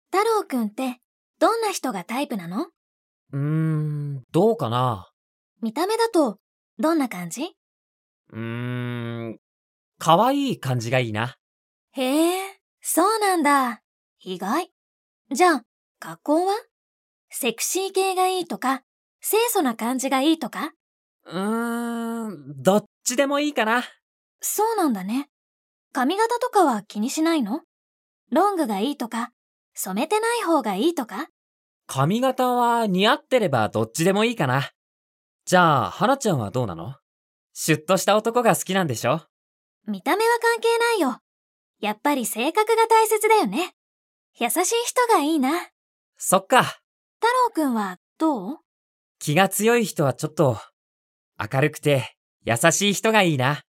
太郎くんってどんな人がタイプなの？ どうかな。 見た目だとどんな感じ？ 可愛い感じがいいな。 へえ、そうなんだ。意外。じゃあ、格好は？セクシー系がいいとか、清楚な感じがいいとか？ どっちでもいいかな。 そうなんだね。髪型とかは気にしないの？ロングがいいとか、染めてない方がいいとか？ 髪型は似合ってればどっちでもいいかな。じゃあ、花ちゃんはどうなの？シュッとした男が好きなんでしょ？ 見た目は関係ないよ。やっぱり性格が大切だよね。優しい人がいいな。 そっか。 太郎くんはどう？ 気が強い人はちょっと、明るくて優しい人がいいな。